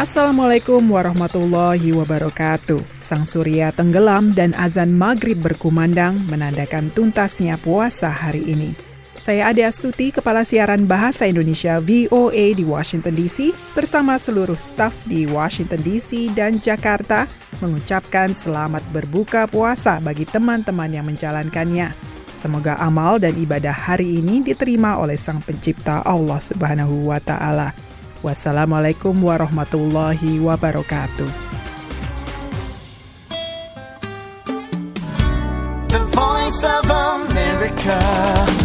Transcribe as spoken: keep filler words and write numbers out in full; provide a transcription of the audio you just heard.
Assalamualaikum warahmatullahi wabarakatuh. Sang surya tenggelam dan azan maghrib berkumandang menandakan tuntasnya puasa hari ini. Saya Ade Astuti, Kepala Siaran Bahasa Indonesia V O A di Washington D C, bersama seluruh staf di Washington D C dan Jakarta, mengucapkan selamat berbuka puasa bagi teman-teman yang menjalankannya. Semoga amal dan ibadah hari ini diterima oleh Sang Pencipta Allah Subhanahu wa Ta'ala. Wassalamualaikum warahmatullahi wabarakatuh. The Voice of America.